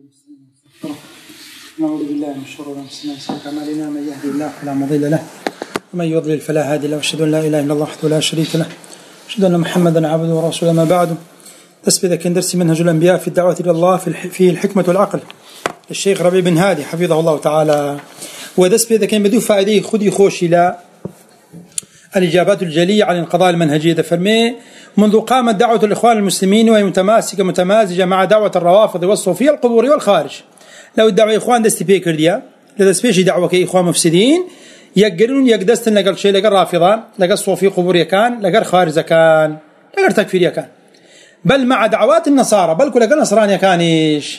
نعوذ بالله من شرور انفسنا وسيئات اعمالنا، من يهده الله فلا مضل له ومن يضلل فلا هادي له، واشهد ان لا اله الا الله وحده لا شريك له، واشهد ان محمدا عبده ورسوله. ما بعد، تسبيذ كان درس منهج الانبياء في الدعوه الى الله في الحكمه والعقل الشيخ ربيع بن هادي حفظه الله تعالى. ودسبيذ كان بدو فائده خذي خوش الى الإجابات الجلية عن القضايا المنهجية. فرمي منذ قامت دعوة الإخوان المسلمين وهي متمازجة مع دعوة الروافض والصوفية القبوري والخارج. لو الدعوة إخوان دستي بيكر ديا لدسبيشي دعوة كإخوان مفسدين يقرون يقدستن لقل شيء لقل رافضة لقل صوفي قبوري كان لقل خارج كان لقل تكفير كان، بل مع دعوات النصارى بل كل لقل نصرانيا كانيش.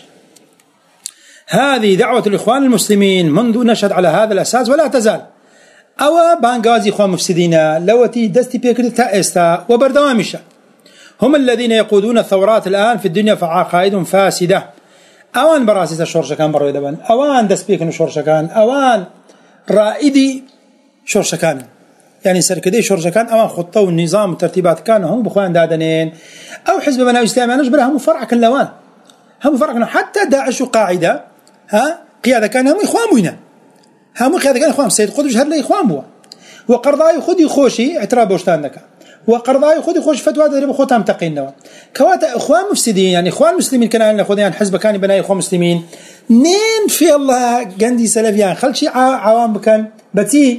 هذه دعوة الإخوان المسلمين منذ نشأت على هذا الأساس ولا تزال. أو بانغازي إخوان مفسدين لوتي دستي بيكرتا إستا وبردوامشة هم الذين يقودون الثورات الآن في الدنيا فعقائدهم فاسدة. أوان براسيس الشورشة كان بروا يدبن، أوان دسبيكن شورشة كان، أوان رائدي شورشة كان، يعني سركدي شورشة كان، أوان خطة والنظام والترتيبات كانوا هم بخوان دادنين. أو حزب بناء الإسلام أنا أجبرها هم فرع كلوان، هم فرع كانوا حتى داعش وقاعدة قيادة كان هم إخوان وينا، هم قيادة كان إخوان سيد قطب جهر لي إخوان بوا وقرضاي خذي خوشي اعتراف بوشتانك وقرضاي خذي خوش فتوى درب خوتهم تقينوا كواتا إخوان مفسدين. يعني إخوان مسلمين كانوا ناخذ يعني حزب كان بناء إخوان مسلمين نين في الله جندي سلفيان خلشي عوام بكان بتي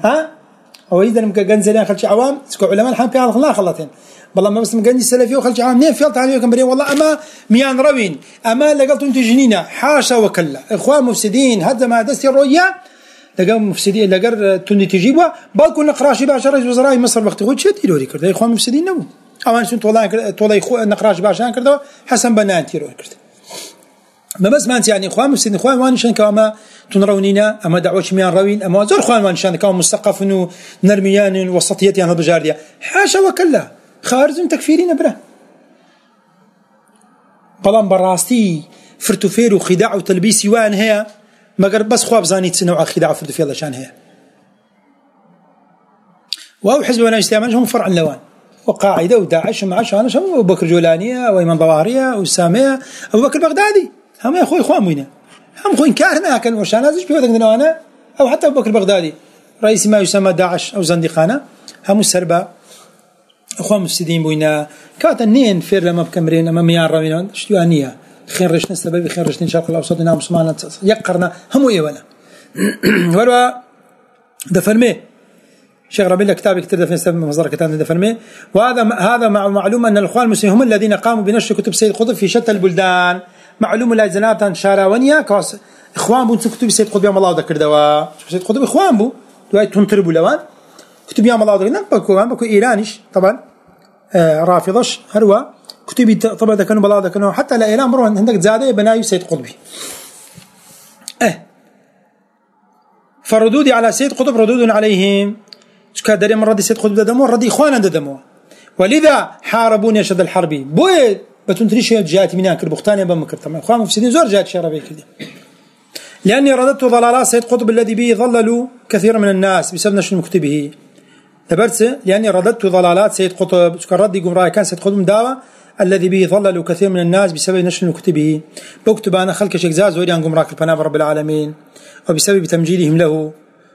أو إذا مك جنزلين خلشي عوام سكوا علماء الحين في هذا الله خلتين والله ما بس جندي سلفي وخلشي عوام نين في الله تعالى كم والله أما ميان روين أما لقلتوا أنتوا جنينة حاشا وكلا إخوان مفسدين هذا ما دستي الرؤية لقوا مفسدين لقر تندي تجيبوا بالكون نقراشي باشا رئيس وزراء مصر وقت خود شد يلوري كرد إخوان مفسدين نبو أوان سنت والله إخوان نقراش باشا كردوا حسن بنان تيروري كرد ما بس ما أنت يعني إخوان مفسدين إخوان وانشان كما تنرونينا أما دعوش ميان روين أما زور إخوان وانشان كما مستقف إنه نرميان وسطيات يعني بجاردية حاشا وكلا خارج تكفيرين بره بلان براستي فرتوفير وخداع وتلبيس وان هي ما قرب بس خواب زانيت سنوع خداع فرد في الله شان هي. وهو حزب بناء الإسلام هم فرع اللوان وقاعدة وداعش مع شان شو أبو بكر جولانية وإيمان ضواهرية والسامية أبو بكر بغدادي هم يا أخوي إخوان وينه هم أخوين كارنا كان وشان هذا بيودك أنا أو حتى أبو بكر بغدادي رئيس ما يسمى داعش أو زندقانة هم السربة إخوان مفسدين بوينا كاتنين فير لما بكمرين أما ميان روينان شتوانية خير رشنا السبب خير رشنا شرق الأوسط نام مسلمان يقرنا هم ويونا ولو دفرمي شيخ ربيع الله كتاب كتير دفن سبب مصدر كتاب دفرمي. وهذا مع معلومة أن الإخوان المسلمين هم الذين قاموا بنشر كتب سيد قطب في شتى البلدان. معلومة لا زنابة شاراونيا كاس إخوان بو كتب سيد قطب يوم الله ذكر دوا سيد قطب إخوان بو دواء تنطربوا لوان كتب يوم الله ذكر بكو إيرانيش طبعا رافضش هروا كتبي طبعا ده كانوا بلاده كانوا حتى لا إعلام مروه عندك زادة بناي سيد قطبي فردودي على سيد قطب ردود عليهم كادر من ردي سيد قطب دموه ردي إخوانا دموه ولذا حاربوني أشد الحربي بوي بتنتريش جاتي منها كربختاني بمكر طبعا إخوان مفسدين زور جات شربي كذي لأني رددت ضلالات سيد قطب الذي به ضللوا كثير من الناس بسبب نشر مكتبه تبرت لأني رددت ضلالات سيد قطب كردي قم رأي كان سيد قطب مداوى الذي به ضللوا كثير من الناس بسبب نشر كتبه بكتب أنا خلق شكزاز ويريان قم راك البناب رب العالمين وبسبب تمجيلهم له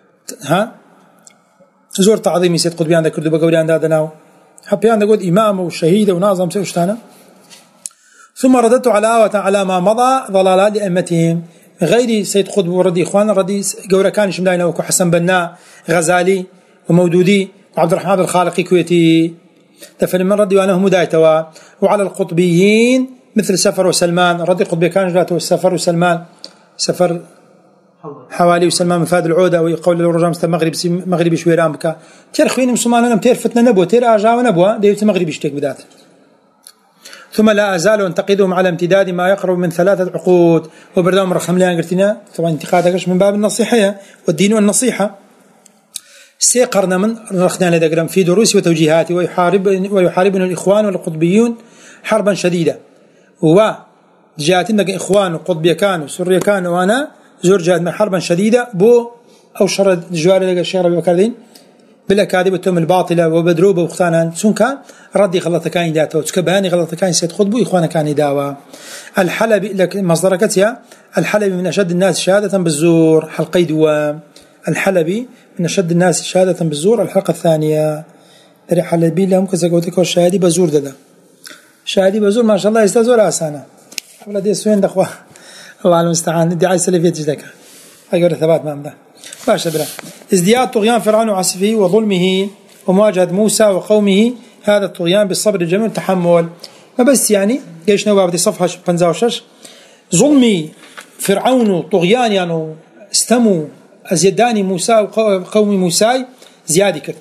زور تعظيم سيد قطب عندك كردوا بقوليان دادناو حبي عندك قد إمام وشهيد وناظم سيوشتانا. ثم رددت على ما مضى ضلالات لأئمتهم غير سيد قطب وردي إخوان ردي قورا كان شمداينا وكو حسن بناء غزالي ومودودي وعبد الرحمن الخالقي كويتي تفهم من ردي وأنا هم دايتوا. وعلى القطبيين مثل سفر وسلمان ردي قطبي كان جاته السفر وسلمان سفر حوالي وسلمان مفاد العودة ويقول الرجال مغربي شويران بك تير خوين مسلمان أنا تير فتنة نبوة تير أجا ونبوة ديوت مغربي شتيك بدات. ثم لا أزال أنتقدهم على امتداد ما يقرب من 3 عقود وبردام رقم لان قلتنا طبعا انتقادك من باب النصيحة والدين والنصيحة سيقرنا من رخنا لدقرم في دروس وتوجيهات ويحاربنا الإخوان والقطبيون حربا شديدة وجاءتنا إخوان وقطبية كانوا سوريا كانوا وأنا زور جاءتنا حربا شديدة بو أو شرد جوار لقى الشيخ ربيع بكردين بالأكاذيب والتهم الباطلة وبدروبة وختانا سنكا ردي غلطة كان داته وتكبهاني غلطة كان سيد خطبه إخوانا كان داوا. الحلبي لك مصدركتها الحلبي من أشد الناس شهادة بالزور حلقي دوام. الحلبي من أشد الناس شهادة بالزور الحلقة الثانية. دري حلبي لهم كذا قلتك والشهادي بزور ده شهادي بزور ما شاء الله يستزور أسانا ولا دي سوين دخوة الله المستعان دي عايز سلفية جدك أقول ثبات ما أمده باشا بلا. ازدياد طغيان فرعون وعصفه وظلمه ومواجهة موسى وقومه هذا الطغيان بالصبر الجميل والتحمل. ما بس يعني جيش نواب دي صفحة 56 ظلمي فرعون طغيان يعني استموا أزيداني موسى وقوم موسى زيادة كده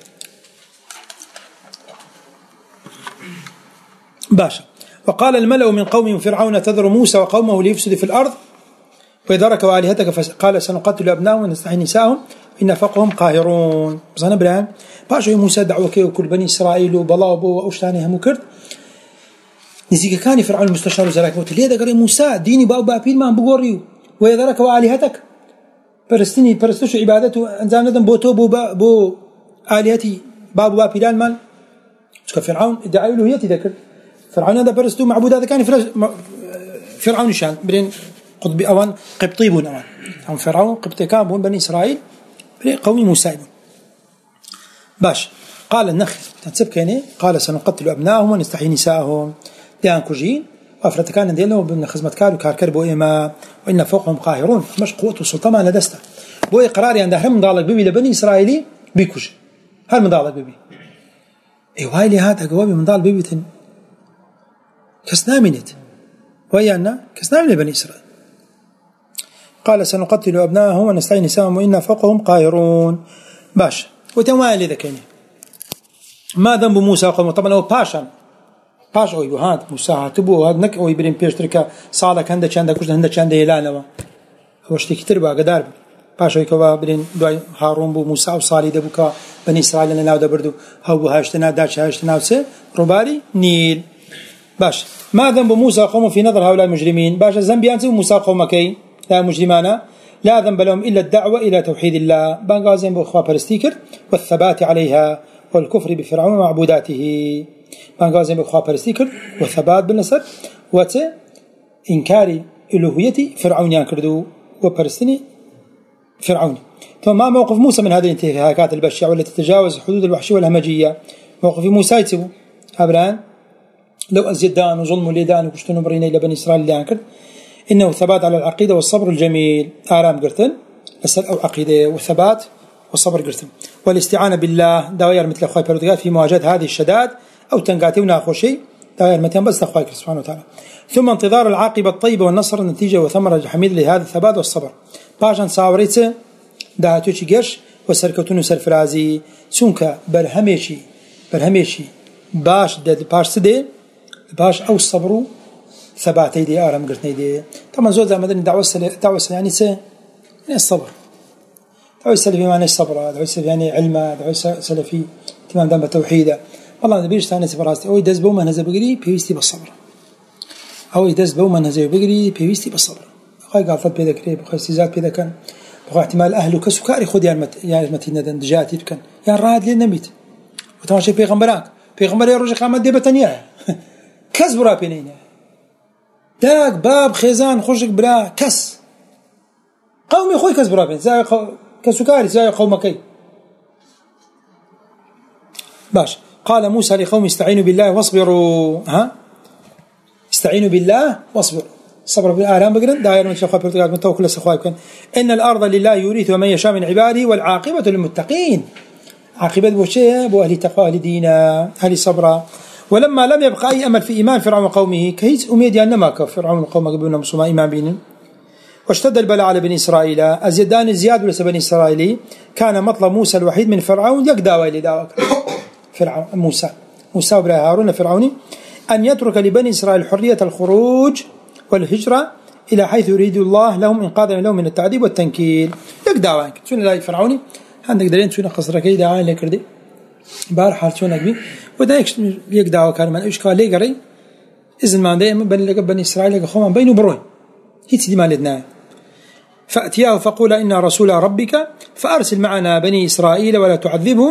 باشا. وقال الملأ من قوم فرعون تذر موسى وقومه ليفسد في الأرض وإذا ركوا آلهتك فقال سنقتل أبنائهم ونستحيي نساءهم إن فوقهم قاهرون. بس أنا برهان باشا موسى دعوة كي وكل بني إسرائيل وبلا وبو وأشتاني هم كرت نزيك كان فرعون المستشار وزراك قلت ليه ده قري موسى ديني باو بابيل ما بقوريو وإذا ركوا آلهتك برستني برستوش عبادته أنزام ندم بوتو بو آلهتي بابو بابيلان مال فرعون ادعى ألوهيتي ذكر فرعون هذا برستو معبود هذا كان فرعون شان برين قطب أوان قبطيبون أوان فرعون قبطي كان بون بني إسرائيل برين قومي موسى باش. قال النخل تنسبكني قال سنقتل أبنائهم ونستحيي نساءهم ديان كوجين وأفرت كان ديالهم بمن خزمة كارو كاركر بو إما وإن فوقهم قاهرون مش قوة وسلطة ما ندسته بو إقراري عند هرم مضالك بيبي لبني إسرائيلي بيكوج هل مضالك بيبي إيه لي هذا جوابي مضال بيبي كسنامنت ويانا كسنامن لبني إسرائيل. قال سنقتل أبنائهم ونستحيي نساءهم وإن فوقهم قاهرون باش. وتوالي ذكيني ما ذنب موسى وقومه طبعا هو باشا أو هاد موسى هاتبو هاد نك أو يبرين بيشترك صالك هندا كان دا كوش هندا كان دا يلانوا هو اشتكي تربا قدار باشا يكوا برين دواي هارون بو موسى وصالي دبوكا بني إسرائيل لنا ناو دبردو هو هاشتنا داش هاشتنا وسي رباري نيل باش. ما ذنب موسى وقومه في نظر هؤلاء المجرمين باش الذنب ينسوا موسى وقومكي لا مجرمانا لا ذنب لهم إلا الدعوة إلى توحيد الله بانغازين بأخوة برستيكر والثبات عليها والكفر بفرعون ومعبوداته بانغازين بأخوة برستيكر والثبات بالنصر وإنكار إلوهية فرعون ينكردو وبرستني فرعون. ثم ما موقف موسى من هذه الانتهاكات البشعة والتي تتجاوز حدود الوحشية والهمجية؟ موقف موسى يتسبو أبران لو أزيدان وظلم وليدان وكشتون برينا إلى بني إسرائيل اللي أنكر إنه ثبات على العقيدة والصبر الجميل آرام قرتن أسأل أو عقيدة والثبات والصبر قرتن والاستعانة بالله داوير مثل أخوي بردقات في مواجهة هذه الشدائد أو تنقاتي ونأخو شيء داوير متين بس أخوي سبحانه وتعالى. ثم انتظار العاقبة الطيبة والنصر النتيجة وثمرة حميد لهذا الثبات والصبر باجان صاوريته دهاتوشي قرش وسركتون وسرفرازي سونك برهميشي باش دد باش سدي باش أو الصبر ثباتي دي آرام قرتني دي طبعا زود زمان دعوة يعني الصبر دعوة سلفي معنى الصبر دعوة سلفي يعني علمه دعوة سلفي تمام دام بتوحيده والله نبيش ثاني سفراستي أو يدز بوما هذا بقري بيوستي بالصبر أو يدز بوما هذا بقري بيوستي بالصبر أخي قافت بيدا كريب أخي استزاد بيدا كان أخي احتمال أهله كسكاري خد يعني متين دجاتي كان يعني راد لي نميت وتماشي بيغمبراك بيغمبر يرجع قامت دي بتنيا كسب رابينين داك باب خزان خرجك بلا كس قومي خوي كسب رابين زي كسكاري زي قومكي باش. قال موسى لقوم استعينوا بالله واصبروا استعينوا بالله واصبروا صبر بالآلام بقرن داير من شخوات برتقال من توكل السخوات إن الأرض لله يورث ومن يشاء من عباده والعاقبة للمتقين عاقبة بوشيه بو أهل تقوى أهل دينا أهل صبرا. ولما لم يبقى أي أمل في إيمان فرعون وقومه كهيز أميد أنما كفرعون وقومه قبلنا مسلما إيمان بينهم واشتد البلاء على بني إسرائيل أزيدان الزياد وليس بني إسرائيل كان مطلب موسى الوحيد من فرعون يقداوى لداوى فرعون موسى وبرا هارون فرعوني أن يترك لبني إسرائيل حرية الخروج والهجرة إلى حيث يريد الله لهم إنقاذا لهم من التعذيب والتنكيل يقداوى شنو لا فرعوني عندك دليل شنو قصرك يدا عين لكردي بار حال شنو نبي وده يقداوى كان من إيش قال لي قري إذن ما عندهم بني إسرائيل خهم بينه بروي هيك دي مالتنا فأتياه فقول إن رسول ربك فأرسل معنا بني إسرائيل ولا تعذبهم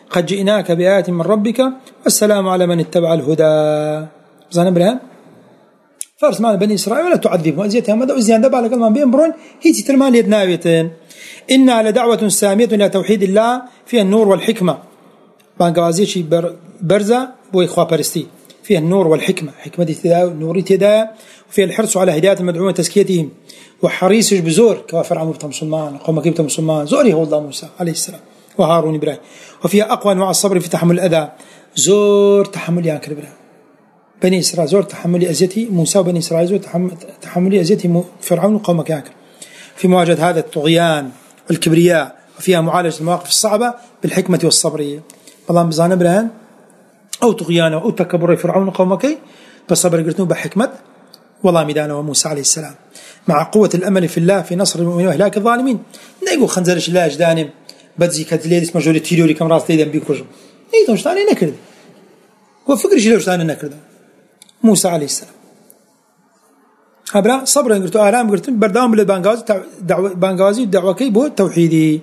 قد جئناك بآيات من ربك والسلام على من اتبع الهدى. زين برهان فرس مال بني إسرائيل ولا تعذبهم أزيتها ماذا أزيان دبا لك الماء بين برون هي ترمان يدناويتين. إن على دعوة سامية إلى توحيد الله فيها النور والحكمة. بانقازيشي برزة وإخوة برستي فيها النور والحكمة، حكمة تداية نور تداية، وفيها الحرص على هداية المدعوين وتزكيتهم، وحريص بزور كما فرعون بتم مسلمان قوم كيبتم مسلمان زوري هو الله موسى عليه السلام وهارون إبراهيم. وفيها أقوى أنواع الصبر في تحمل الأذى، زور تحمل يانكر إبراهيم بني إسرائيل، زور تحمل أذية موسى وبني إسرائيل، زور تحمل أذية فرعون وقوم يانكر في مواجهة هذا الطغيان والكبرياء. وفيها معالجة المواقف الصعبة بالحكمة والصبر. والله بزان إبراهيم أو طغيانه أو تكبر فرعون وقومك بصبر قلتنوا بحكمة والله ميدانه وموسى عليه السلام، مع قوة الأمل في الله في نصر المؤمنين وإهلاك الظالمين. نيجو خنزرش الله أجدانم بدزي كتليدس مجوري تيروري كم راس تيدم بيكوجم نيجو شتاني نكرد وفكرش لو شتاني نكرد موسى عليه السلام. هبلا صبر قلتوا آرام قلتوا بردام بالبانغازي بانغازي الدعوة كي بو توحيدي.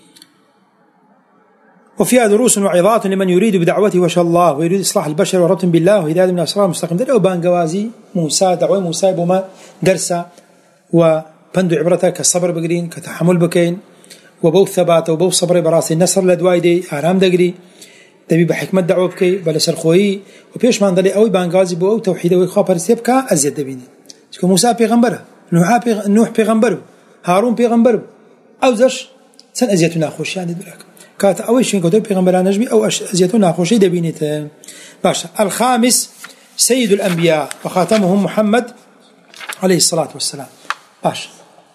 وفيها دروس وعظات لمن يريد بدعوته وشاء الله ويريد إصلاح البشر وربط بالله وهداية من أسرار المستقيم. دلو بانغوازي موسى دعوة موسى بما درسا وبندو عبرتها كالصبر بقرين كتحمل بكين وبو ثبات وبو صبر براسي النصر لدوايدي آرام دقري دبي بحكمة دعوة بكي بلا سرخوي وبيش ما ندلي أوي بانغازي بو أو توحيد وإخوة برسيبكا أزيد دبيني موسى بيغمبره نوح بيغمبره هارون بيغمبره أو زش سن أزيتنا خوش يعني دراك كات أول شيء كتب بيغمبران نجمي أو أزيتنا خوشي دبينته. باشا الخامس سيد الأنبياء وخاتمهم محمد عليه الصلاة والسلام. باشا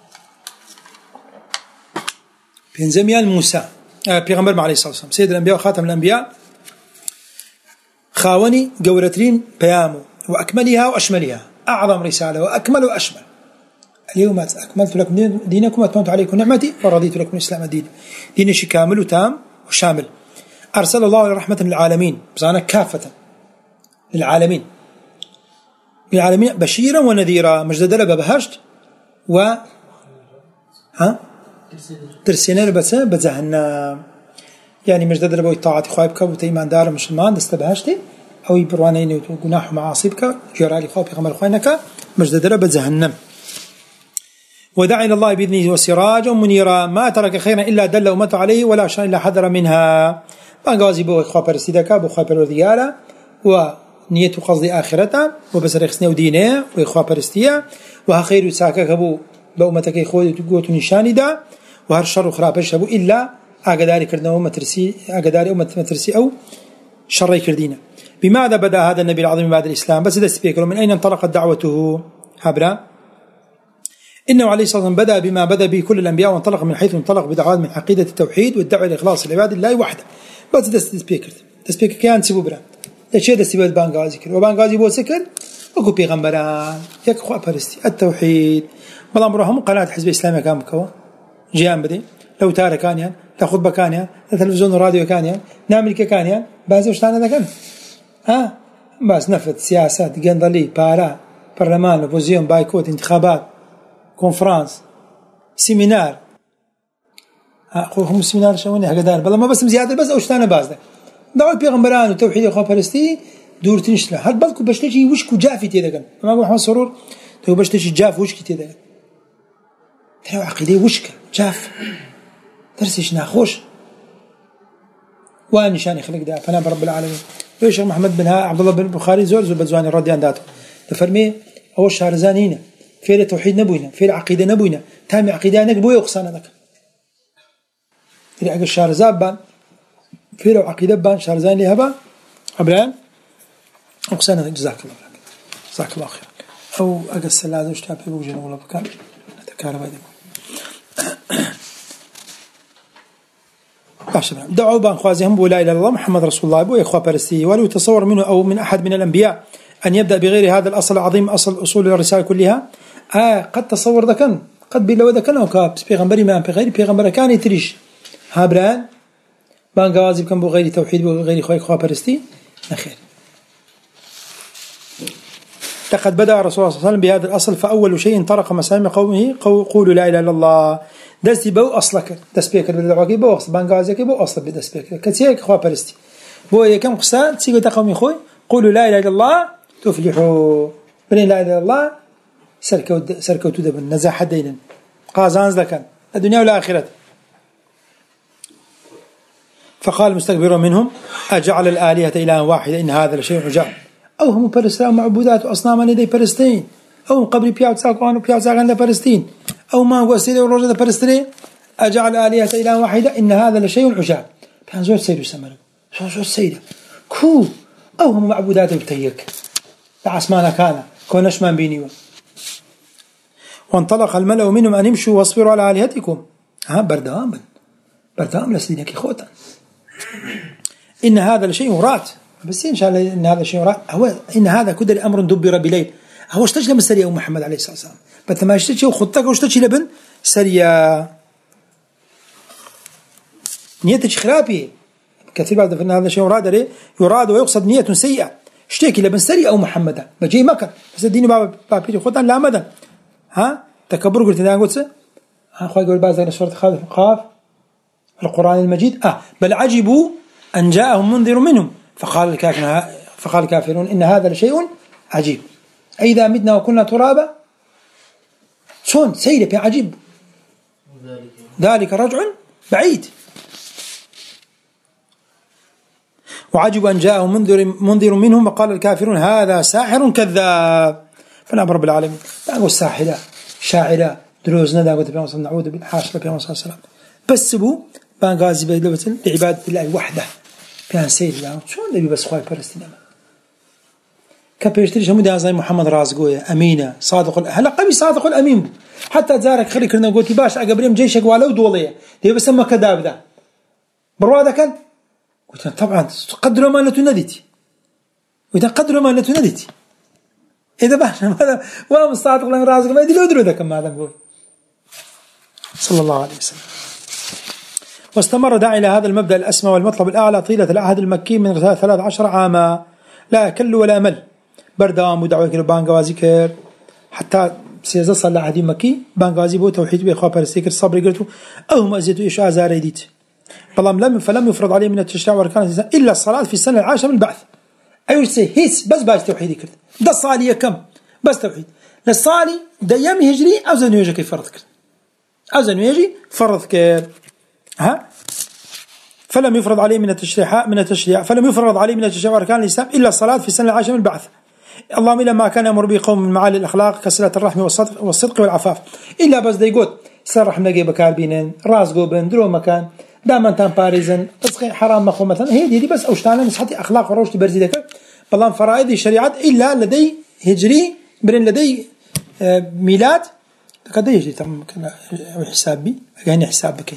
بينزميان موسى بيغمبر عليه الصلاة والسلام سيد الأنبياء وخاتم الأنبياء خاوني قورترين بيامو وأكملها وأشملها أعظم رسالة وأكمل وأشمل. اليوم أكملت لكم دينكم وأتممت عليكم نعمتي ورضيت لكم الإسلام دين. دين شيء كامل وتام وشامل. أرسل الله رحمة للعالمين بزانا كافة للعالمين بشيرا ونذيرا مجدد لبا بهشت و ترسينا بس بزهنا يعني مجدد لبا الطاعة خايبك وتيمان دار مسلمان دست بهشتي أو يبروانين وجناح معاصبك جرالي خايبك غمر خاينك مجدد لبا زهنم. ودعا إلى الله بإذنه وسراجا منيرا ما ترك خيرا إلا دل أمته عليه ولا شر إلا حذر منها. بانغازي بو خابر سيدكا بو خابر وديالا ونية قصد آخرته وبسر خسنه ودينه وخابر استيا وها خير ساكك بو بأمتك خوي تقوت نشاني دا وهر شر خرابش بو إلا أقداري كردنا ومترسي أقداري ومترسي أو شر كردينا. بماذا بدأ هذا النبي العظيم بعد الإسلام؟ بس ده من أين انطلقت دعوته؟ هبرا إنه عليه الصلاة والسلام بدأ بما بدأ به كل الأنبياء وانطلق من حيث انطلق بدعوات من عقيدة التوحيد والدعوة لإخلاص العباد لله وحده. بس ده سبيكر كان سبو برا الشيء ده سبب بانغازي كر وبانغازي بو سكر وكو بيغمبران يكخوا برستي التوحيد والله مرهم قناة حزب الإسلامي كان مكوا جيان بدي لو تارة كان يعني لا خطبة كان يعني لا تلفزيون وراديو كان يعني نعمل كان يعني بعض وش تانا كان بس نفذ سياسات جندلي بارا برلمان اوبوزيون بايكوت انتخابات كونفرانس سيمينار هم سيمينار شوني هكذا بلا ما بس زيادة بس أو شتانة بازده دعوة بيغمبران وتوحيد أخوة فلسطين دور تنشله هل بالكو بشتشي وشكو جافي تيدا ما أقول محمد سرور تو بشتشي جاف وشكي تيدا ترى عقيدة وشكا جاف ترسيش ناخوش وان نشان يخلق ده فنا برب العالمين. الشيخ محمد بن عبد الله بن البخاري زور بزواني رضي عن ذاته تفرمي أول شهر زانينا في التوحيد نبوينا في العقيدة نبوينا تام عقيدة نقبوي وقصانا ذاك في عقل الشهر زابان في لو عقيدة بان شهر زاني لهبا أبران وقصانا ذاك جزاك الله خير جزاك الله خير أو أقل السلازة وشتابه بوجنا ولا بكان نتكارب هذا دعوا بان خوازهم بو لا إله إلا الله محمد رسول الله بو إخوة برسي ولو يتصور منه أو من أحد من الأنبياء أن يبدأ بغير هذا الأصل العظيم أصول الرسالة كلها قد تصور ذا كان قد بلو ذا كان أو كابس بيغمبري ما بغير بيغمبر كان يتريش هابران بان غازي كان بو غير توحيد بو غير إخوة برستي نخير لقد بدأ الرسول صلى الله عليه وسلم بهذا الأصل فأول شيء طرق مسامع قومه قولوا لا إله إلا الله. دستي بو أصلك دسبيك بالدعوة بو أصل بانجازك بو أصل بدسبيك كتير خوا برستي بو يكم قصة تيجي تقومي خوي قولوا لا إله إلا الله تفلحوا بين لا إله إلا الله سركوا تدبن نزاح دينا قازانز لكن الدنيا والآخرة. فقال مستكبر منهم أجعل الآلهة إلها واحدة إن هذا لشيء عجاب. أو هم برستان معبودات وأصناما ندي برستين أو قبل بياو تساقوان وبياو تساقان برستين أو ما هو سيدة ورجل برستين أجعل الآلهة إلها واحدة إن هذا لشيء عجاب. كان زوج سيد وسمر زوج سيدة كو أو هم معبودات وبتيك لعسمانا كان كونش من بينيون. وانطلق الملأ منهم أن يمشوا واصبروا على آلهتكم بردام لسدينك خوتا إن هذا لشيء رات بس إن شاء الله إن هذا شيء رات هو إن هذا كدر أمر دبر بليل هو اشتجل من سريع محمد عليه الصلاة والسلام بس ما اشتجل وخطك واشتجل لبن سريع نيتك خرابي كثير بعد أن هذا شيء يراد ويقصد نية سيئة اشتكي لبن سريع أو محمد بجي مكة بس الدين بابيري خوتا لا مدى ها تكبر قلت أنا قلت أخوي يقول بعض سورة قاف القرآن المجيد بل عجبوا أن جاءهم منذر منهم فقال الكافرون إن هذا لشيء عجيب أئذا متنا وكنا ترابا شون سيدة عجيب ذلك رجع بعيد. وعجب أن جاءهم منذر منهم وقال الكافرون هذا ساحر كذاب. فنعم رب العالمين تقول ساحرة شاعرة دروزنا دا قلت بيوم نعوذ بالحاشرة بيوم صلى الله عليه وسلم بس بو بانغازي بدلوة لعبادة الله وحده بيان سيد الله شو نبي بس خواهي برستين كبيرتريش هم زي محمد رازقوية أمينة صادق هلا قبي صادق الأمين حتى زارك خلي كرنا قلت باش أقبريم جيشك ولو دولية دي بس ما كذاب ده برواده كان قلت طبعا قدروا ما لتنديتي وتقدروا ما لتنديتي إذا باش هذا وام صادق لهم رازق ما يدلو درو ده كما هذا نقول صلى الله عليه وسلم. واستمر داعي إلى هذا المبدأ الأسمى والمطلب الأعلى طيلة العهد المكي من 13 عاما لا كل ولا مل بردام ودعوة كده بانغازي كر حتى سيزا صلى عهد مكي بانغازي بو توحيد بإخوة برستيكر الصبر قلتوا أو مأزيتوا إشاء زارديت فلم يفرض عليه من التشريع واركان إلا الصلاة في السنة العاشرة من البعث. أيوة هيس بس باش توحيدي كرت ده صالي كم بس توحيد للصالي ده يوم هجري أو زنو يجي كيف فرض كرت أو زنو يجي فرض كرت فلم يفرض عليه من التشريع فلم يفرض عليه من التشريع واركان الإسلام إلا الصلاة في السنة العاشرة من البعث. اللهم إلا ما كان يأمر به قوم من معالي الأخلاق كصلة الرحم والصدق والعفاف إلا بس ده يقول صلة الرحم نجي بكار بينن راس جوبن درو مكان دائما تام باريزن بس حرام مخو مثلا هي دي بس أوشتانا مسحتي أخلاق وروش تبرزي ذكر بلان فرائض الشريعة إلا لدي هجري برين لدي ميلاد قد يجري تم حسابي يعني حساب بكين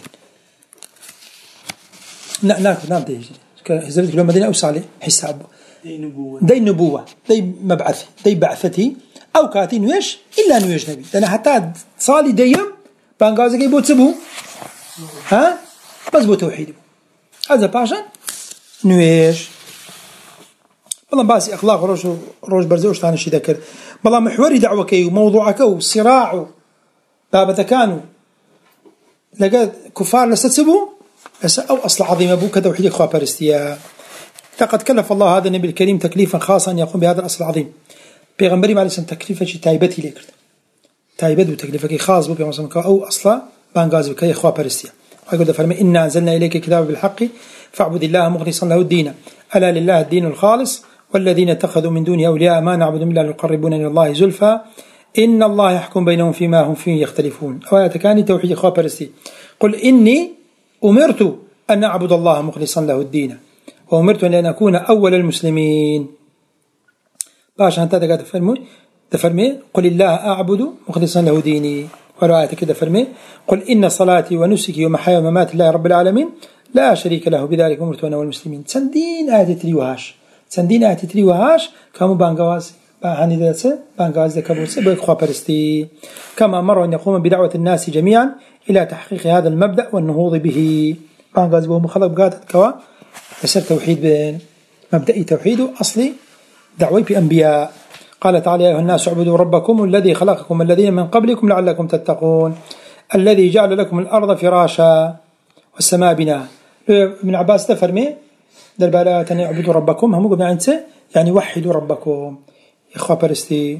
نعم ده يجري هزرت كل مدينة أوصى عليه حسابه دي نبوة دي مبعثي دي بعثتي أو كاتين ويش إلا نويش نبي لأن حتى صالي ديم بانغازك يبو تسبو بس بو توحيد هذا باشا نويش والله باسي أخلاق روش برزوش تاني شي ذكر والله محوري دعوك وموضوعك وصراع بابا كانوا لقد كفار لستسبوا أو أصل عظيم أبوك توحيد إخوة بارستيا. لقد كلف الله هذا النبي الكريم تكليفا خاصا أن يقوم بهذا الأصل العظيم بيغنبري معلش تكليفا شي تايبتي لك تايبت وتكليفك خاص بك أو أصلا بانغاز بك يا إخوة بارستيا. ويقول فرمي إنا أنزلنا إليك كتابا بالحق فاعبد الله مخلصا له الدين ألا لله الدين الخالص والذين اتخذوا من دونه أولياء ما نعبدهم إلا ليقربونا إلى الله زلفى إن الله يحكم بينهم فيما هم فيه يختلفون. وآية كانت توحيد إخوة بارستيا قل إني أمرت أن أعبد الله مخلصا له الدين وأمرت أن أكون أول المسلمين. باش أنت تفرمي قل الله أعبد مخلصا له ديني. ورواية كده فرمي قل إن صلاتي ونسكي ومحياي ومماتي لله رب العالمين لا شريك له بذلك أمرت أنا والمسلمين. تسندين آية تري وهاش كامو بانغواز هاني ذاتس بانغواز ذكبوس بإخوة برستي كما أمر أن يقوم بدعوة الناس جميعا إلى تحقيق هذا المبدأ والنهوض به. بانغواز بهم خلق بقادة كوا يسر توحيد بين مبدأي توحيد أصلي دعوي بأنبياء. قال تعالى: يا أيها الناس اعبدوا ربكم الذي خلقكم والذين من قبلكم لعلكم تتقون الذي جعل لكم الأرض فراشا والسماء بناء. ابن عباس تفرمي دربالات أن يعبدوا ربكم هم يعني وحدوا ربكم إخوة برستي.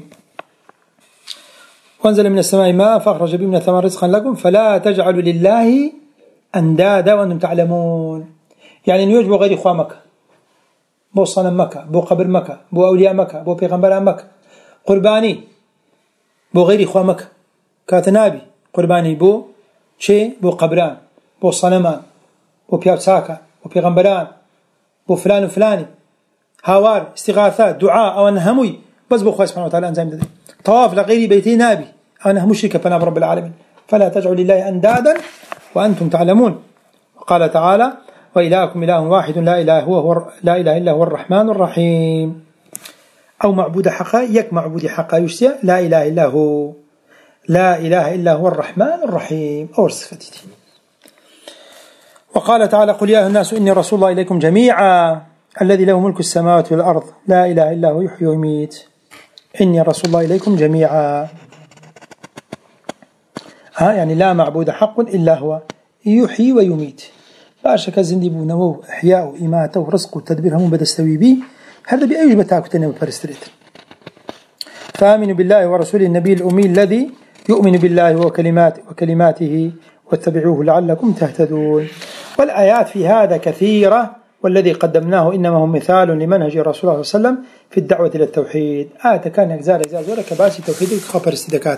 وانزل من السماء ماء فأخرج به من الثمر رزقا لكم فلا تجعلوا لله أندادا وأنتم تعلمون. يعني نيوجبوا غير إخوة مكة، بو صنم مكة، بو قبر مكة، بو أولياء مكة، بو پیغمبر مكة قرباني، بو غير إخوة مكة كاتنابي قرباني بو شيء، بو قبران، بو صنمان، بو بيوتساكا، بو پیغمبران، بو فلان وفلاني هاوار استغاثات دعاء أو أنهمي بس بو خواه سبحانه وتعالى أنزام دي طواف لغير بيتي نابي أو أنهم شركة فناب رب العالمين. فلا تجعلوا لله أندادا وأنتم تعلمون. وقال تعالى: وإلهكم إله واحد لا إله إلا هو الرحمن الرحيم. أو معبود حقا يك معبود حقا يشتي لا إله إلا هو، لا إله إلا هو الرحمن الرحيم أو صفتي. وقال تعالى: قل يا الناس إني رسول الله إليكم جميعا الذي له ملك السماوات والأرض لا إله إلا هو يحيي ويميت. إني رسول الله إليكم جميعا، يعني لا معبود حق إلا هو يحيي ويميت. باشا زندي بونو إحياء وإماتة ورزق وتدبير هم بدستوي بي هذا بأيش بتاعك تنوي فرستريت. فآمنوا بالله ورسوله النبي الأمي الذي يؤمن بالله وكلماته واتبعوه لعلكم تهتدون. والآيات في هذا كثيرة، والذي قدمناه إنما هو مثال لمنهج رسول الله صلى الله عليه وسلم في الدعوة إلى التوحيد. كان يجزار كباسي توحيد خبر استدكات.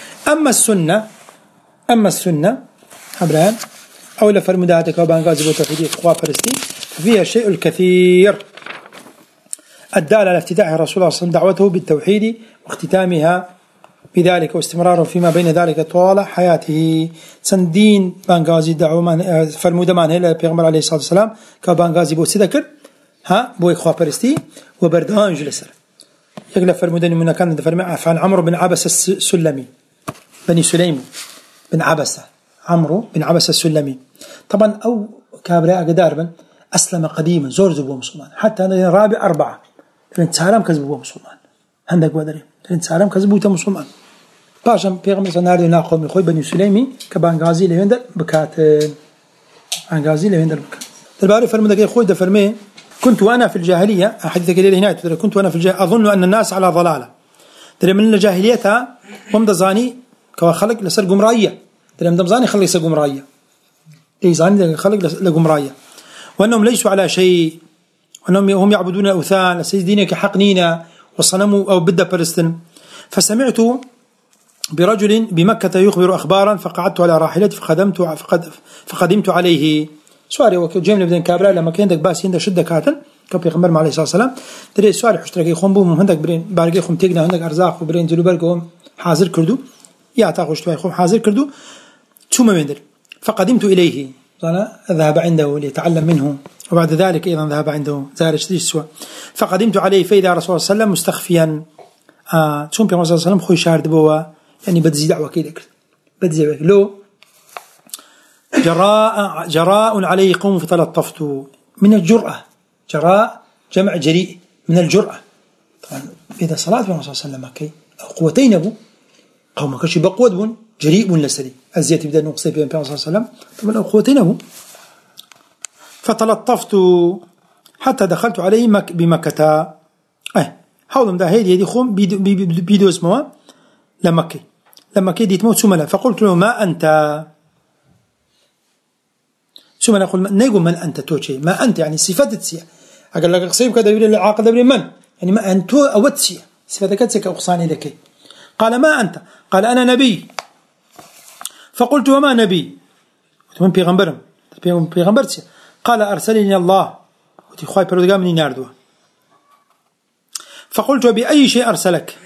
أما السنة أبراهيم أو لفرمداتك وبانغازي وتوحيد خبر فيها الشيء الكثير الدال على افتتاح الرسول صلى الله عليه وسلم دعوته بالتوحيد واختتامها بذلك واستمراره فيما بين ذلك طوال حياته. سندين بانغازي دعوة فرمودة معنى إلى البيغمبر عليه الصلاة والسلام كبانغازي بوسي ذكر بو إخوة برستي وبردان جلسر يقول فرمودة من كان فرمي عن عمرو بن عبس السلمي بني سليم بن عبسة، عمرو بن عبس السلمي طبعا أو كابراء قداربا أسلم قديما زور زبوه مسلمان حتى أنا رابع 4 سالم كذبوه مسلمان عندك بدري سالم كذبوه مسلمان باشم بيغمر سناردو ناقوم يخوي بني سليمي كبانغازي لهندر بكات انغازي لهندر بكات الباري فرمدك يا خوي ده فرمي كنت وانا في الجاهليه حديثك لي هنا كنت وانا في الجاهليه اظن ان الناس على ضلاله ترى من الجاهليتها ومدزاني كوا خلق لسر قمرايه ترى مدزاني خلق لسر قمرايه اي زاني خلق لقمرايه وانهم ليسوا على شيء وانهم هم يعبدون الاوثان سيدينك حقنينا وصنموا او بدا فلسطين. فسمعت برجل بمكة يخبر أخبارا فقعدت على راحلتي فقدمت عليه سؤالي وجيمنا بدن كابرا لما كان عندك باس عندك شدة كاتن كبيغمبر عليه الصلاة والسلام ترى سؤالي حشترك يخون بوم عندك برين بارجي خم تيجنا عندك أرزاق وبرين جلوبرجهم حاضر كردو يا تاخذ شوي خم حاضر كردو ثم مندر فقدمت إليه أنا ذهب عنده ليتعلم منه وبعد ذلك أيضا ذهب عنده زار شديد سوا فقدمت عليه فإذا رسول الله صلى الله عليه وسلم مستخفيا ثم بيغمبر صلى الله عليه وسلم خوي شارد بوا يعني بدزي دعوة كده بدزي لو جراء عليه قوم فتلطفت من الجرأة جراء جمع جريء من الجرأة طبعا إذا صلاة النبي صلى الله عليه وسلم كي قوتين أبو قوم كشي بقوة بون جريء بون لسري أزيت بدأ نقصي في النبي صلى الله عليه وسلم طبعا قوتين أبو فتلطفت حتى دخلت عليه بمكة حاولهم ده هيدي خوم بيدو اسمه لما كيدي تموت سملا فقلت له ما أنت سملا أقول نيقول من أنت توشي ما أنت يعني صفات سيا أقول لك قصيم كذا يقول العاقل دبري من يعني ما أنت أود سيا صفاتك تسك أقصاني ذكي قال ما أنت قال أنا نبي فقلت وما نبي من بيغمبر سيا قال أرسلني الله وتخوي برودقا مني ناردوا فقلت بأي شيء أرسلك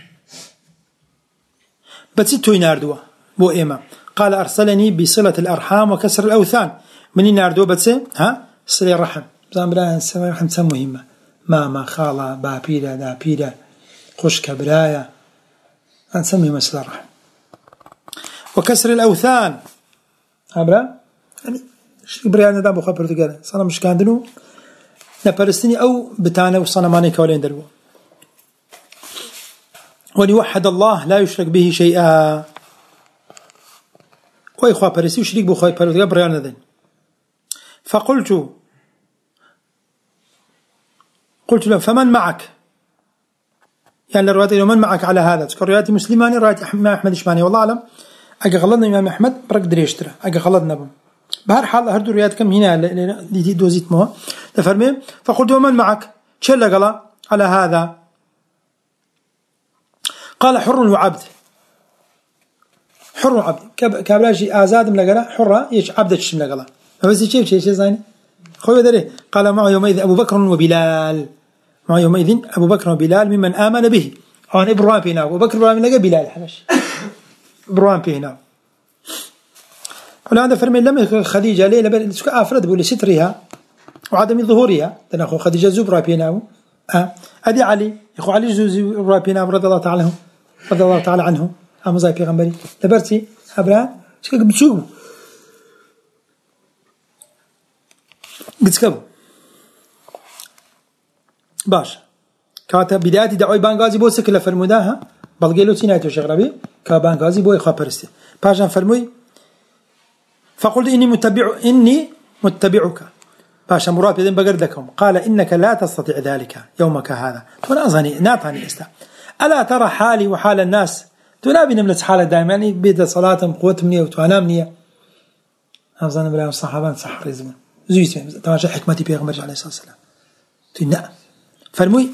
بتسيتو يناردوا بو إيما قال أرسلني بصلة الأرحام وكسر الأوثان مني ناردوا بتسي صلة الرحم زامبران صلة الرحم سم مهمة ماما خالة بابيرة دابيرة خوش كبرايا نسميه مثل الرحم وكسر الأوثان أبرا يعني بريانا دابو خبر تقال صنم مش كاندنو نبرستني أو بتانا وصنماني كولين دربو وليوحد الله لا يشرك به شيئا وإخوة برسي وشريك بخوي برودقار بريان ذن. فقلت له فمن معك؟ يعني الرواية من معك على هذا؟ تذكر رواية مسلماني رواية إمام أحمد إشماني والله أعلم. أجا غلطنا إمام أحمد برك دريشترا أجا غلطنا بهم. بهر حال هردو روايات كم هنا اللي دوزيت موها تفرمي. فقلت ومن معك؟ شل قلا على هذا؟ قال حر وعبد. حر وعبد كابلاجي آزاد من لقلا حرة يش عبد تشم لقلا. فبس شيء زين. خوي دري قال معه يومئذ أبو بكر وبلال. معه يومئذ أبو بكر وبلال ممن آمن به. عن إبراهيم فينا أبو بكر إبراهيم لقى بلال حبش. إبراهيم فينا. ولهذا فرمي لم خديجة ليلة بل أفرد بقول سترها وعدم ظهورها. تناخو خديجة زبرة فينا. أدي علي يخو علي زبرة فينا رضي الله تعالى عنه. أما زي بيغمبري لبرتي أبرا شكل بتشوفه. بتسكبه باش كاتب بداية دعوة بانغازي بو سكلا فرموداها بلغيلو تينايتو شغربي كبانغازي بو خبرستي باشان فرموي. فقلت إني متبعك باشا مراد بيدين بقردكم. قال إنك لا تستطيع ذلك يومك هذا. وانا أظني ناطني استا ألا ترى حالي وحال الناس تنابي نملت حالة دائما يعني بيد صلاتهم قوتهم وتنامني أظن بلا الصحابة صح رزمه زوجتي تماشى حكمتي بيغمر عليه الصلاة والسلام. نعم فرموي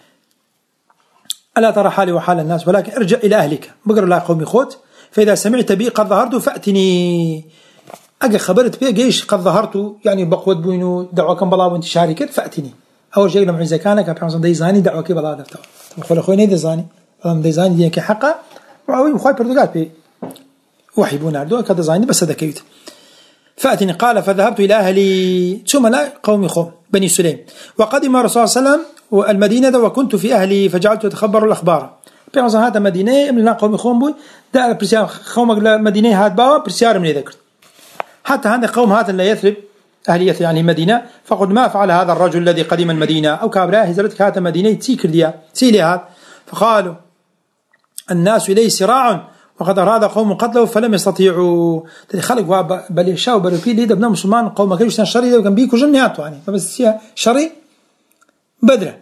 ألا ترى حالي وحال الناس ولكن ارجع إلى أهلك بقر لا قومي خوت فإذا سمعت بي قد ظهرت فأتني. أجا خبرت بي جيش قد ظهرت يعني بقوت بينو دعوة كم بلا وانت شاركت فأتني. أول شيء لما إذا كان كابتن دي زاني دعوة كي بلا دفتر وخل أخوي نيد زاني لما دي زاني دي كحقة وعوي مخاي بردقات بي وحيبون عردو كذا زاني بس هذا كيوت. فأتني قال فذهبت إلى أهلي ثم لا قومي خوم بني سليم. وقدم الرسول صلى الله عليه وسلم والمدينة وكنت في أهلي فجعلت أتخبر الأخبار. بيعمل هذا مدينة من قومي خوم بوي ده برسيار خومك المدينة هاد باوا برسيار من ذكر حتى هذا قوم هذا لا يثرب أهل يثرب يعني المدينة. فقد ما فعل هذا الرجل الذي قدم المدينة أو كابراه هزرتك هذا مدينة تيكر ديا سيلي هذا. فقالوا الناس إليه سراع وقد أراد قوم قتله فلم يستطيعوا خلق بليشا وبلوكي ليدا بنا مسلمان قوم كانوا يشتن شري وكان بيكو جنياتو يعني فبس شري بدره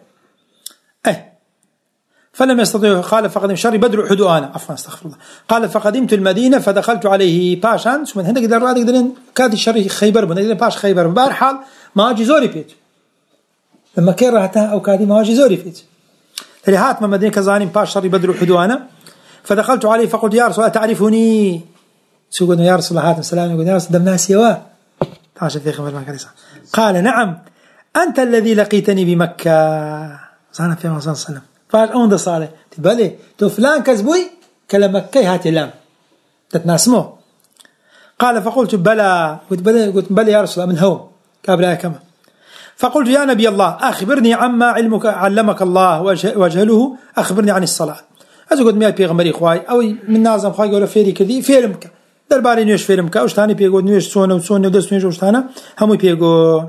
فلم يستطيعوا. قال فقدم شري بدر حدو أنا عفوا استغفر الله. قال فقدمت المدينة فدخلت عليه باشان ثم هندك دراد يقدرين كاد الشري خيبر بنا باش خيبر بار حال ما أجي زوري فيت لما كرهتها أو كادي ما أجي زوري فيت ريحات من مدينة كزانين باش شري بدر حدو أنا. فدخلت عليه فقلت يا رسول الله تعرفني؟ سوقنا يا رسول الله السلام يقول يا رسول دم ناس يوا تعرف في خبر ما قال نعم أنت الذي لقيتني بمكة صلى الله عليه وسلم. فقال أوند صالح تبالي تو فلان كذبوي كلامك كي هاتي لام تتناسمه. قال فقلت بلى قلت بلى يا رسول الله من هو كابلا كما. فقلت يا نبي الله أخبرني عما علمك الله وجهله أخبرني عن الصلاة. أزود مياه بيغمري خواي أو من نازم خواي يقول فيري كذي فيلمك درباري نيوش فيلمك أوش تاني بيقول نيوش سونا وسونا ودس نيوش أوش تانا همو بيقول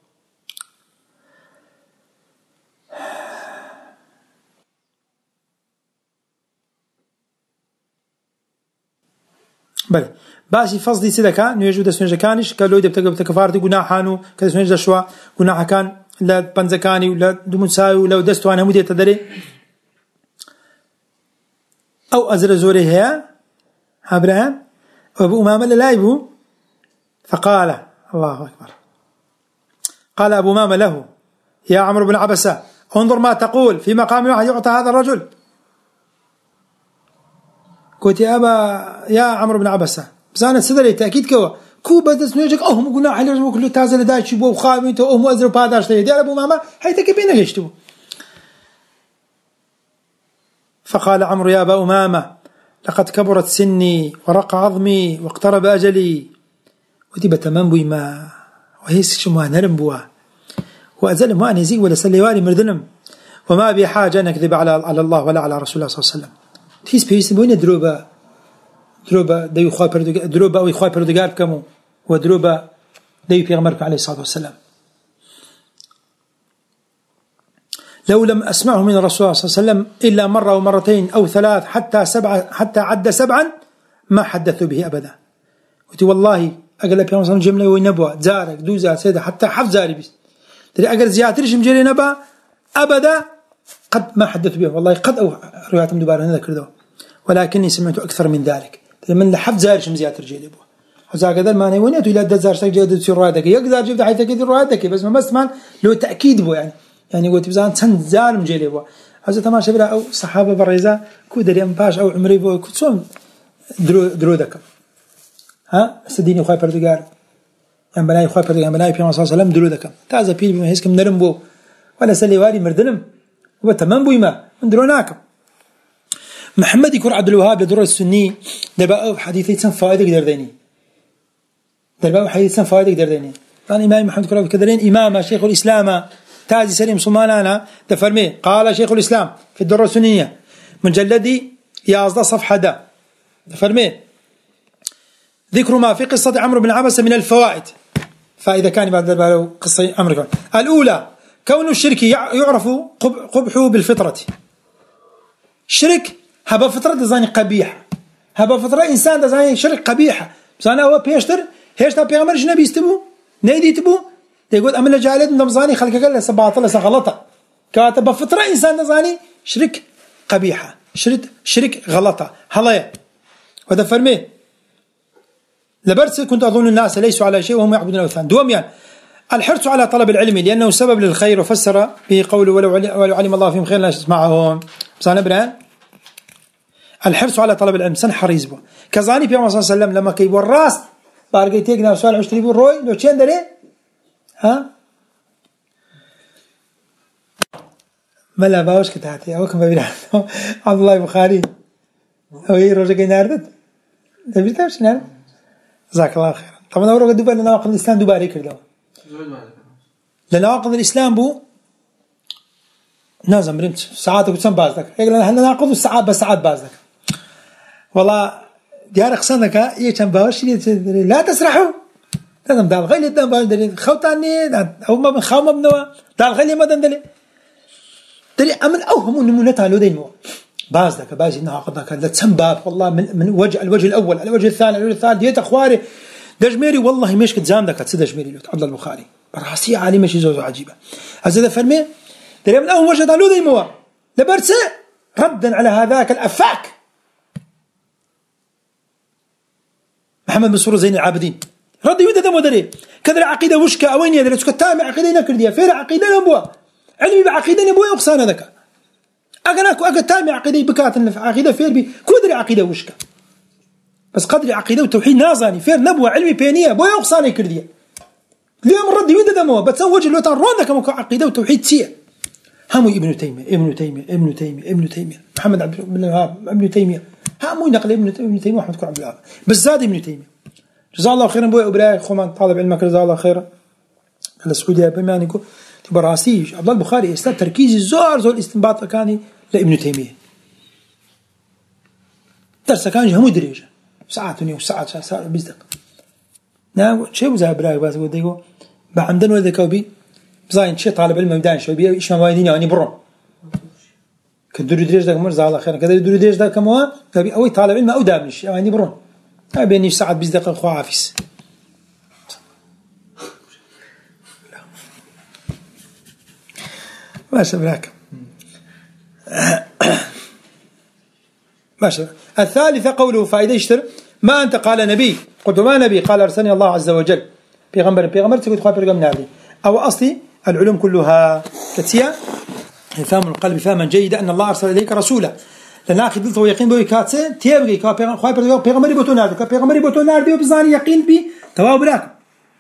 بله باشي فصدي سيدكا نيوش ودس نيوش كانش قالوا إذا بتكفارتي جناحانو كذا نيوش دشوا جناح كان لا بنزكاني ولا دمنساوي ولا دستو أنا همو تدري أو أزر زوري هي أبراهيم وأبو أمامة لا يبو. فقال الله أكبر قال أبو أمامة له يا عمرو بن عبسة انظر ما تقول في مقام واحد يعطى هذا الرجل. قلت يا أبا يا عمرو بن عبسة بس أنا سدري تأكيد كو بدس نيجك هم قلنا حلو كله تازل دايش بو خايم أنت أم أزر باداش تيجي يا أبو أمامة هيتك بينا يشتبه. فقال عمرو يا أبا أمامة لقد كبرت سني ورق عظمي واقترب أجلي ودي بتمام بوي ما وهيس شو ما نرم بوا وأزل ما أنا زي ولا سليواني مردنم وما بي حاجة أن أكذب على الله ولا على رسول الله صلى الله عليه وسلم. تيس بيس بوين دروبا ديو خاي دروبا أو خاي بردقار كمو ودروبا ديو بيغمرك عليه الصلاة والسلام. لو لم أسمعه من الرسول صلى الله عليه وسلم إلا مرة أو مرتين أو ثلاث حتى عد 7 ما حدثوا به أبدا. قلت والله أقل لك مثلا جملة وينبوه زارك دوزا سيدة حتى حفظ زاري بس تري أقل زياترش مجري نبا أبدا قد ما حدثوا به والله قد أو روايات مدبارة هذا كردوا ولكني سمعت أكثر من ذلك من لحفظ زارش مزيات رجال يبوه هذا قدر ما نيونيته إلى دزار سجدة في روايتك يقدر جبت حيث كذي روايتك بس ما بسمع له تأكيد بو يعني قلت بزان تنزال مجري بو هذا تماشى بلا أو صحابة بريزة كودر ينباش أو عمري بو كتسون درودك ها سديني خواي بردقار يعني بناي خواي بردقار بناي في صلى الله عليه وسلم درودك تازا بيل بما هيسكم نرم بو ولا سلي واري مردنم وتمام بو ما من دروناكم محمد يكون عبد الوهاب لدرو السني دبا حديثي تن فائدة قدر ديني دبا حديث تن فائدة قدر ديني كان إمام محمد كراب كدرين إمام شيخ الإسلام تازي سليم صمانانا تفرمي قال شيخ الإسلام في الدرة السنية مجلدي يازد صفحة دا تفرمي ذكر ما في قصة عمرو بن عبسة من الفوائد فإذا كان بعد ذلك قصة عمرو الأولى كون الشرك يعرف قبحه بالفطرة الشرك هبا فطرة زاني قبيحة هبا فطرة إنسان زاني شرك قبيحة بس أنا هو بيشتر هيش نبي عمرش نبي يستبو نيدي تبو يقول أمل جاهلات من زاني خلق قال سبعة الله سغلطة كاتب فطرة إنسان زاني شرك قبيحة شرك غلطة هلايا وهذا فرمي لبرس كنت أظن الناس ليسوا على شيء وهم يعبدون الأوثان دوم يعني الحرص على طلب العلم لأنه سبب للخير وفسر به قوله ولو علم الله فيهم خير لا يسمعهم بس أنا بران الحرص على طلب العلم سن حريص به كزاني في محمد صلى الله عليه وسلم لما كيبور الراس بارقيتيقنا سؤال عشتري بو روي لو تشين دري ها ملا باوش كتاتي أو كم ببيران عبد الله البخاري أو هي روجا ناردت تبي تعرف شنو جزاك الله خير طبعا أوروق دوبا لنواقض الإسلام دوباري كردوا لنواقض الإسلام بو نازم رمت ساعات وكتسم بازدك يقول أنا ناقض الساعات بس ساعات بازدك والله ديار خصنك يجتم باوش لا تسرحوا لازم دال غير دال باوش خوتاني أو ما بنخاو ما بنوا دال غير ما دندلي دري أمن أوهم نمونتها لو دينو بازدك باز إنها قدك لا تسمباب والله من الوجه الأول الوجه الثاني الوجه الثالث ديت أخواري دجميري والله مش كتزامدك تسدجميري لو عبد البخاري براسية عالمة شيء زوج عجيبة هذا فرمي دري من أول وجه لو دينو لبرسه ردا على هذاك الأفاك محمد بن سورة زين العابدين رد يود دم ودري كذا العقيدة وشكا أوين يدري تكتام عقيدة نكرديا فير عقيدة نبوا علمي بعقيدة نبوا يقصان ذاك أجناك أجتام عقيدة بكات عقيدة فير بي كودري عقيدة وشكا بس قدر عقيدة وتوحيد نازاني فير نبوا علمي بينية بوا يقصان يكرديا اليوم رد يود دم بتزوج اللي ترون ذاك مك عقيدة وتوحيد سيء همو ابن تيمية محمد عبد الوهاب ابن تيمية همو نقل ابن تيمية محمد عبد الوهاب بس زاد ابن تيمية جزاه الله خيرا بوي ابراهيم خومان طالب علمك جزاه الله خيرا على السعودية بمانكو تبراسي عبد الله البخاري استاذ تركيز زور الاستنباط كان لابن تيمية درس كان هم دريجة ساعتني وساعات صار بيصدق نعم شيء وزا ابراهيم بس وديكو بعندن ولا كوبي زين شيء طالب علم ميدان شوي بي ايش ما وايدين يعني برون كدور دريج ده مر جزاه الله خيرا كدور دريج ده كمان كبي اوي طالب علم او دامنش يعني برون بيني ساعات بيصدق اخو عافيس ماشي براك ماشي. الثالثة قوله فائدة يشتر ما أنت قال نبي قلت ما نبي قال أرسلني الله عز وجل بيغمبر تقول خاطر قام نادي أو أصلي العلوم كلها كتيا فهم القلب فهما جيدا أن الله أرسل إليك رسولا لأن خدلت ويقين بوي كاتسه تيابغي خاطر بيغمبر بوتوناردي وبزاني يقين بي تواب لك.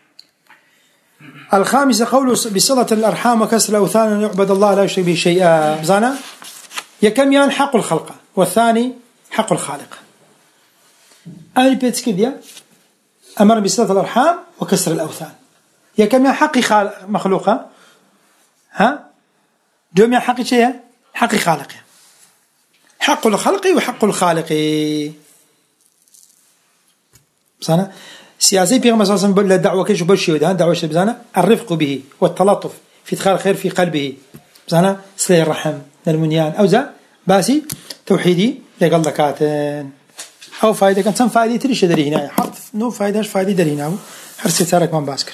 الخامسة قوله بصلة الأرحام وكسر الأوثان أن يعبد الله لا يشرك به شيئا بزانا يكميان حق الخلق والثاني حق الخالق. أنا بيتس كذا أمر بصلة الأرحام وكسر الأوثان يكميان حق مخلوقه ها دوم حق شيء حق خالقه حق الخلق وحق الخالق بزانا سياسي بيغمبر صلى الله عليه وسلم الدعوة كيش بشي ودهان دعوة بزانا الرفق به والتلطف في إدخال الخير في قلبه بزانا سلي الرحم المنيان أو زا باسي توحيدي لقل دكاتن أو فائدة كان سن فائدة تريش دري هنا حط نو فائدة دري هنا حرسي تارك من باسكر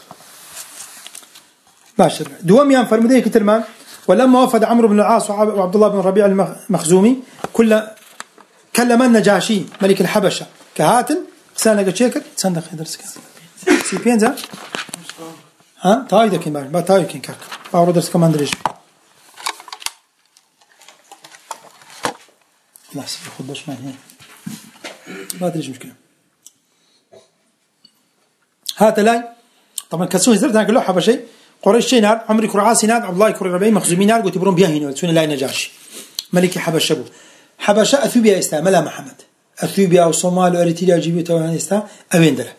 باشر دوام يان فرمودي كترمان ولما وفد عمرو بن العاص وعبد الله بن ربيع المخزومي كلم النجاشي ملك الحبشة كهاتن سنة قشيكر سنة خيدرسك سيبينزا ها تايدا كين بار با تايدا كين كاك باورو درس كمان دريج لا سيبي خد باش معي هنا ما دريج مشكلة هات لاي طبعا كسوه زرت أنا كله حبشي قريش شينار عمري كرعاسي ناد عبد الله كرع ربيع مخزومي نار قلت برون بيها هنا وتسون لا نجاشي ملك حبشة بو حبشة أثيوبيا استا ملا محمد أثيوبيا وصومال وأريتريا وجيبوتي وهنا استا أوين دره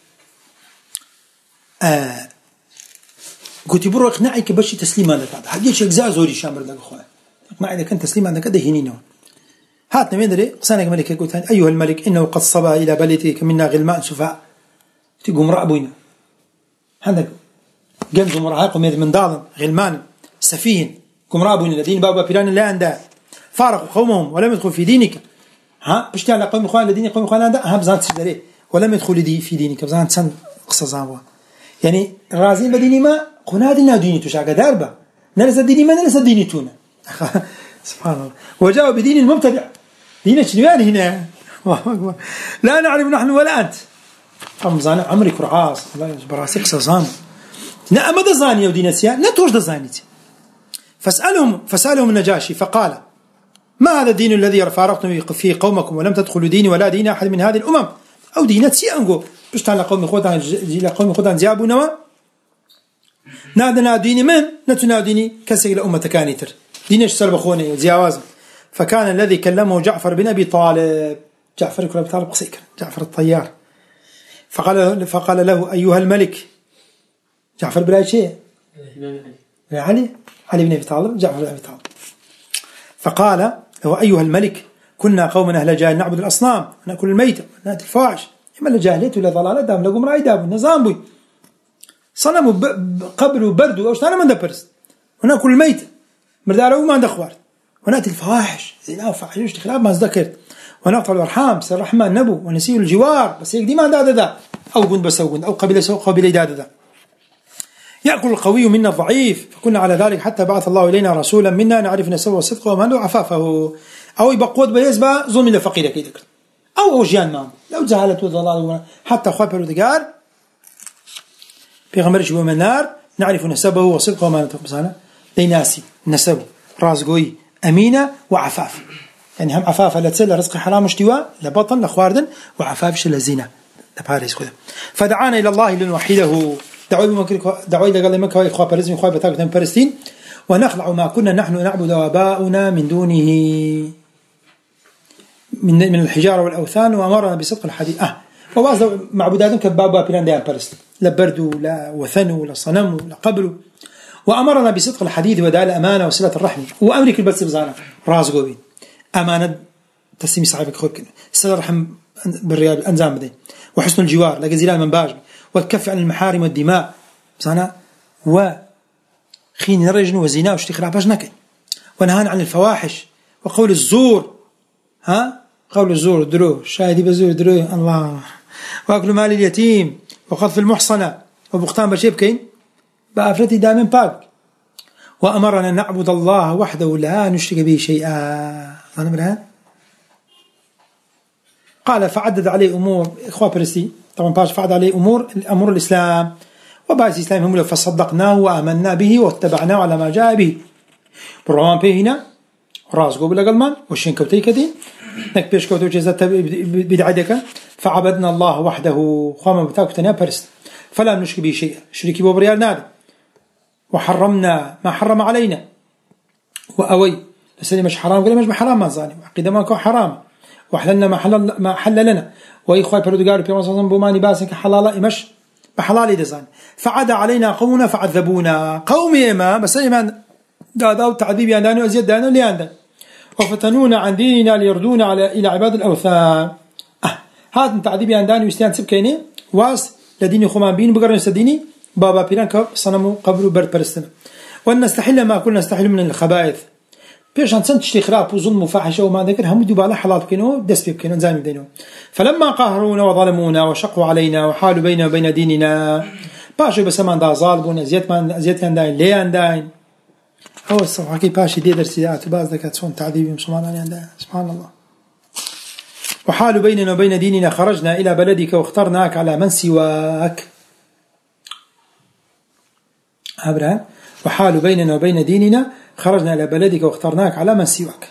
قلت برو اقنعي كبشي تسليم عندك هذا حديش أجزاء زوري شامر لك أخوان اقنعي إذا كان تسليم عندك هذا هنينه هاتنا من دري قصانك ملك قلت أيها الملك إنه قد صبا إلى بلدك منا غلمان سفاء تقوم رأبونا عندك جنز مراهق من ضالن غلمان سفيهن قوم رأبونا الذين بابا بيران لا عنده فارقوا قومهم ولم يدخل في دينك ها بشتي على قوم إخوان الذين قوم إخوان عنده أهم بزانت سدري ولم يدخل في دينك بزانت سن قصة زاوة يعني رازين بديني ما قناة دينا ديني تشاق داربة نرس ديني ما نرس ديني تونا سبحان الله وجاءوا بدين المبتدع دين شنوان هنا لا نعرف نحن ولا أنت رمضان عمري كرعاص الله يجبر راسي قصة زان لا أمد زانية ودين السيان لا توجد زانيتي فسألهم النجاشي فقال ما هذا الدين الذي فارقتم فيه قومكم ولم تدخلوا ديني ولا دين أحد من هذه الأمم أو دين سيانجو بشت على قوم خدان جيل قوم خدان زيابو نوا نادنا ديني من نتنا ديني كسر الأمة كانيتر دينش سرب خوني زياواز فكان الذي كلمه جعفر بن أبي طالب جعفر بن أبي طالب قصير جعفر الطيار فقال له أيها الملك جعفر بن أبي شيء علي بن أبي طالب جعفر بن أبي طالب فقال له أيها الملك كنا قوما أهل جاهل نعبد الأصنام ونأكل الميتة ونأتي الفواحش إما لجاهلية ولا ضلالة دام لقوم رأي داب النظام بي صنموا قبل وبرد وأشتانا من دبرس ونأكل الميتة مردارة وما دخوار ونأتي الفواحش زينا وفحيوش تخلاف ما ذكرت ونقطع الأرحام سر الرحمن نبو ونسيء الجوار بس يقدي ما دا أو قند بس أو قند أو قبيلة دا يأكل القوي منا الضعيف فكنا على ذلك حتى بعث الله إلينا رسولا منا نعرف نسبه وصدقه ومهله عفافه أو يبقود بيزبا ظلم لفقيرة كي ذكر أو جيان ما لو جهالت وضلال حتى خبر ودقار في غمرش من النار نعرف نسبه وصدقه ومهله بصانا ليناسي نسبه رازقوي أمينة وعفاف يعني هم عفاف لا تسل رزق حرام اشتواء لبطن لخواردن وعفافش لزينة لباريس كذا فدعانا إلى الله لنوحده دعوي إلى قال مكة إخوة برزم إخوة بتاعتهم فلسطين ونخلع ما كنا نحن نعبد وآباؤنا من دونه من الحجارة والأوثان وأمرنا بصدق الحديث وبعض معبوداتهم كبابا بيران ديان فلسطين لا بردوا لا وثنوا لا صنموا لا قبلوا وأمرنا بصدق الحديث وداء الأمانة وصلة الرحم وأمرك البلس بزانا راس قوبين أمانة تسليم صاحبك خوك صلة الرحم بالريال أنزام بدين وحسن الجوار لجزيلان من باج والكف عن المحارم والدماء بزانا وخين الرجل وزنا واشتخراع باش نكي ونهانا عن الفواحش وقول الزور قول الزور درو شاهدي بزور درو الله وأكل مال اليتيم وقذف المحصنة وبختان بشيبكين بأفرتي دائما باك وأمرنا نعبد الله وحده لا نشرك به شيئا قال فعدد عليه أمور إخوة برسي طبعا باش فعد عليه أمور الإسلام وبعض الإسلام هم فصدقناه وآمنا به واتبعناه على ما جاء به برغم بهنا راسقوا بالقلمان وشين كوتي كدين نك بيش كوتو جزات بدعدك فعبدنا الله وحده خام بتاعتنا برس فلا نشرك به شيئا شريكي بوريال نادي وحرمنا ما حرم علينا وأوي لسني مش حرام قال مش حرام ما زاني وعقيدة ما كان حرام وحللنا ما حل لنا وإخوة بردقار في مصر بوماني باسك حلالا مش بحلال دزان فعد علينا قومنا فعذبونا قومي ما بس إيمان قادوا تعذيب يانداني وزيد دانو لياندان وفتنونا عن ديننا ليردونا إلى عباد الأوثان هذا تعذيب يانداني وستيان سبكيني واس لديني خمان بين بقرن سديني بابا بيران صنموا قبروا برد برستنا وأن نستحل ما كنا نستحل من الخبائث بيش عن تشتي خراب وظلم وفاحشة وما ذكر هم دوبالا حلال بكينو دس بكينو زاني بدينو فلما قهرونا وظلمونا وشقوا علينا وحالوا بيننا وبين ديننا باشو بسمان دا ظالبون أزيت كان داين ليان داين هو الصراحة كي باشي دي درسيات وباز ذكرت صون تعذيبهم سبحان الله وحالوا بيننا وبين ديننا خرجنا إلى بلدك واخترناك على من سواك أبراهيم وحالوا بيننا وبين ديننا خرجنا إلى بلدك واخترناك على من سواك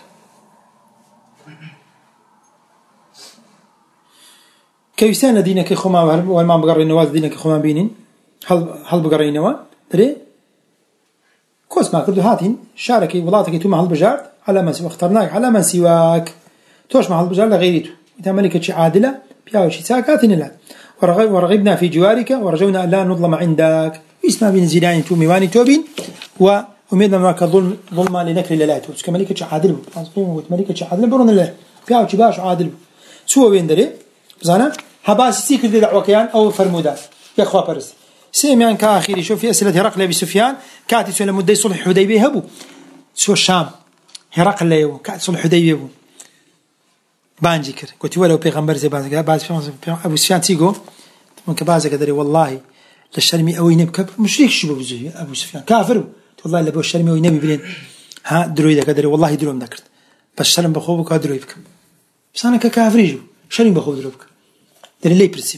كيسان دينك خما والما بقرين نواز دينك خما بينين هل بقرين نوا دري كوس ما كردو هاتين شاركي ولاتك توما هل بجار على من سواك اخترناك على من سواك توش مع هل بجار لغيرته إذا ملكة شي عادلة بياو شي ساكاتين لا ورغبنا في جوارك ورجونا أن لا نظلم عندك اسمع بين زيدان تومي واني توبين وأميدنا معك ظلما لنكر للاته كملكة شي عادل ملكة شي عادل برون الله بياو شي باش عادل سوى بين دري زانا هباس سيكر دي دعوة كيان أو فرمودا يا أخوة برس سيميان كاخيري شوف في أسئلة هرقل أبي سفيان كاتي سؤال مدة صلح حديبية هبو سوى الشام هرقل ليو كاتي صلح حديبية هبو بانجي كر قلت ولو بيغمبر زي بعض أبو سفيان تيجو من كبازة قدري والله للشرمي أو ينبك مشريك شو بزوجي أبو سفيان كافر والله لبو الشرمي أو ينبي بلين ها درويدا قدري والله دروم ذكرت بس شرم بخوبك درويبك بس أنا ككافريجو شرم بخوب دروبك دري لي برسيم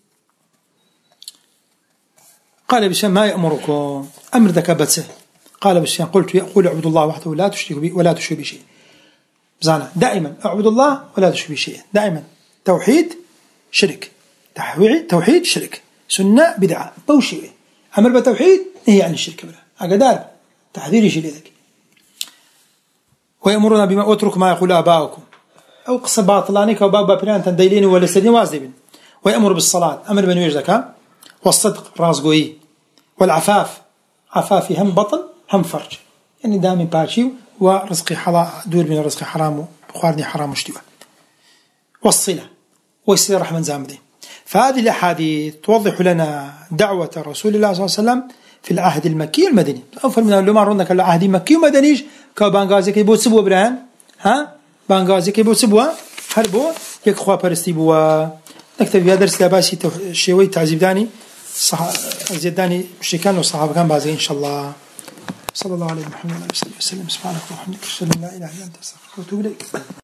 قال أبو سفيان ما يأمركم أمر ذاك بتسه قال أبو سفيان قلت يقول اعبد الله وحده لا تشركوا به ولا تشركوا بشيء زانا دائما اعبد الله ولا تشرك به شيئا دائما توحيد شرك توحيد شرك سنة بدعة بوشي أمر بالتوحيد هي عن الشرك بلا أقدار تحذير شيء لذلك ويأمرنا بما أترك ما يقول آباؤكم أو قصة باطلانك وبابا بريان تنديلين ولا سدين وازدين ويأمر بالصلاة أمر بنويج زكاة والصدق رازقوي والعفاف عفافي هم بطن هم فرج يعني دائما باشيو ورزقي حلال دور من الرزق حرام وخوارني حرام مشتوى والصلة ويصل رحمن زامدين فهذه الأحاديث توضح لنا دعوة رسول الله صلى الله عليه وسلم في العهد المكي المدني أفضل من لما رنا كلا عهد مكي ومدنيش كبانغازي كي بوت سبوا برهان ها بانغازي كي بوت سبوا هربوا يكخوا برستي بوا نكتب هذا درس لباسي شوي تعذيب داني زيداني مشركان وصحابة كان بعضي إن شاء الله صلى الله عليه محمد وسلم سبحانك اللهم وبحمدك أشهد أن لا إله إلا أنت أستغفرك وأتوب إليك